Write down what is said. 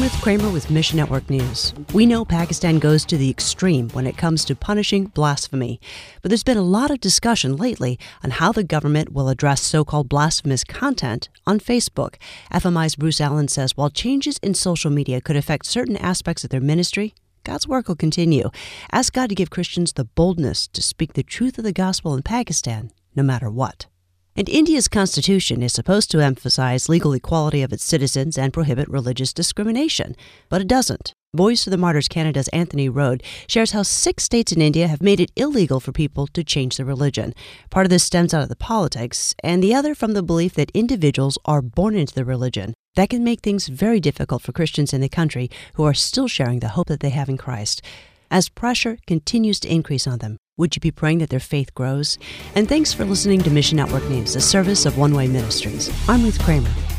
Ruth Kramer with Mission Network News. We know Pakistan goes to the extreme when it comes to punishing blasphemy, but there's been a lot of discussion lately on how the government will address so-called blasphemous content on Facebook. FMI's Bruce Allen says while changes in social media could affect certain aspects of their ministry, God's work will continue. Ask God to give Christians the boldness to speak the truth of the gospel in Pakistan, no matter what. And India's constitution is supposed to emphasize legal equality of its citizens and prohibit religious discrimination, but it doesn't. Voice for the Martyrs Canada's Anthony Rode shares how 6 states in India have made it illegal for people to change their religion. Part of this stems out of the politics, and the other from the belief that individuals are born into the religion. That can make things very difficult for Christians in the country who are still sharing the hope that they have in Christ. As pressure continues to increase on them, would you be praying that their faith grows? And thanks for listening to Mission Network News, a service of One Way Ministries. I'm Ruth Kramer.